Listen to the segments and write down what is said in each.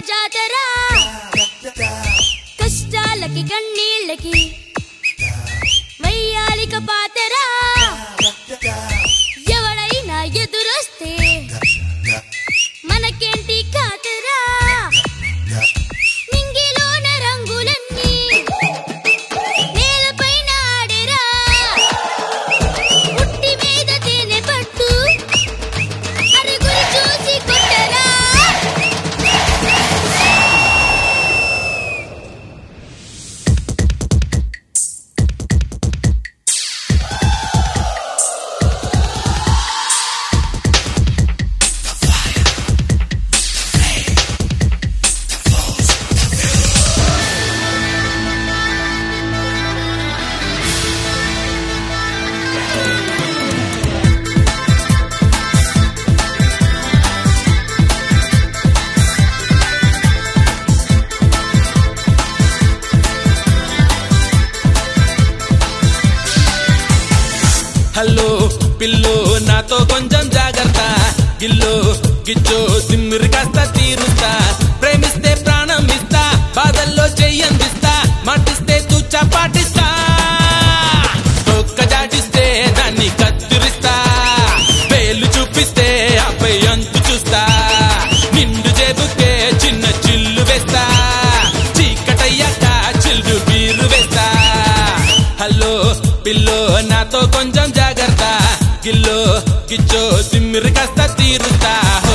జాతరా కష్టాలకి కన్నీళ్ళకి వయ్యాలిక పాతరా ఎవడైనా ఎదురొస్తే మనకేంటి కాతరా నింగిలోన రంగులన్నీ నేలపైన ఆడెరా పుట్టి మీద తేనె పట్టు అరుగులు చూసి కొట్టరా హలో పిల్లో నాతో కొంచెం జాగ్రత్త గిల్లో గిచ్చో తిమ్మిరి కాస్త తీరుస్తా ప్రేమిస్తే ప్రాణం ఇస్తా బాధల్లో చెయ్యందిస్తా మాటిస్తే తూచా పాటిస్తా ఒక్క జాటిస్తే దాన్ని కత్తిరిస్తా వేలు చూపిస్తే ఆపై అంతు చూస్తా నిండు జేబుకే చిన్న చిల్లు వేస్తా చీకటయ్యాక చిల్లు బీరు వేస్తా హలో పిల్లో నాతో కొంచెం జాగ్రత్త గిల్లో కిచ్చో తిమ్మిరి కాస్త తీరుస్తా హో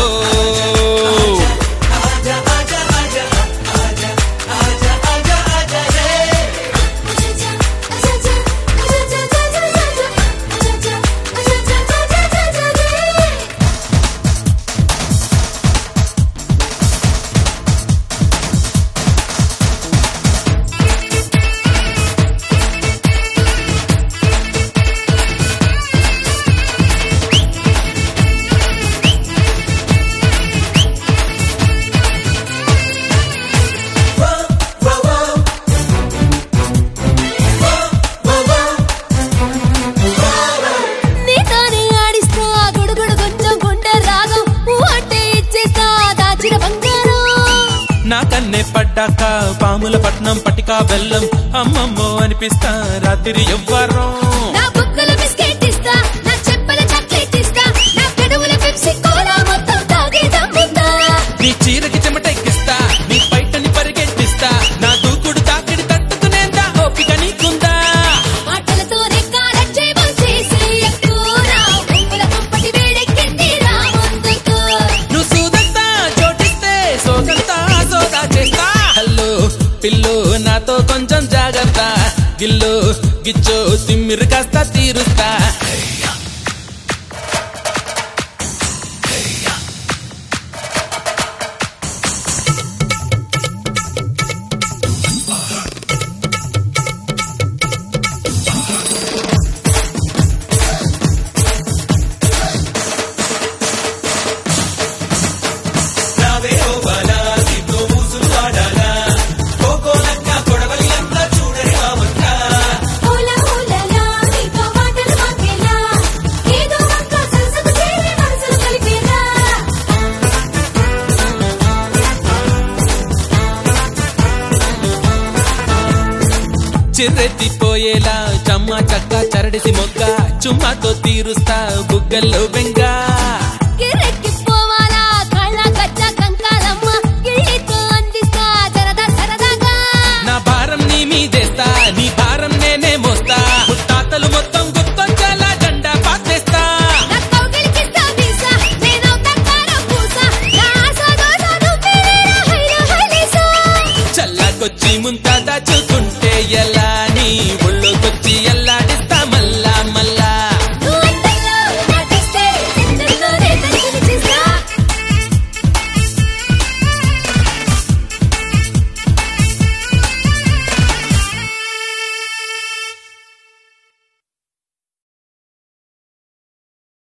నా కన్నే పడ్డాక పాముల పట్నం పటికా బెల్లం అమ్మమ్మో అనిపిస్తా రాత్రి ఎవ్వరం నా బుక్కల బిస్కెట్ ఇస్తా నా చెప్పుల చాక్లెట్ ఇస్తా నా పెదవుల పెప్సీ కోలా మొత్తం తాగేదమ్ముతా నీ చీరకి చెమటెక్కిస్తా నీ బయటని పరిగెట్టిస్తా నా దూకుడు తాకిడి తట్టుకునేంత ఓపిక నీకుందా మాటలతోనే కాలక్షేపం చేసి ఎక్కురా బొమ్మల దుప్పటి వేడెక్కింది రా ముందుకు నువ్వు సూదంతా చోటిస్తే సోదంతా సోదా చేస్తా హలో పిల్లో నాతో కొంచెం జాగ్రత్త గిల్లో గిచ్చో తిమ్మిరి కాస్త తీరుస్తా చిర్రెత్తిపోయేలా చమ్మ చక్క చరడిసి మొగ్గ చుమ్మాతో తీరుస్తా బుగ్గల్లో బెంగా కిరెక్కిపోవాలా కళ్ళ గజ్జ కంకాలమ్మ గిళ్ళితో అందిస్తా జరదా సరదాగా నా భారం నీ మీదేస్తా నీ భారం నేనే మోస్తా ముత్తాతలు మొత్తం గుర్తొచ్చేలా జెండా పాతేస్తా నా కౌగిలికిస్తా వీసా నేనవుతా కారం పూసా నా ఆశ దోస నువ్వేరా హైలో హైలేసా చల్లాకొచ్చి ముంతాదా చూసు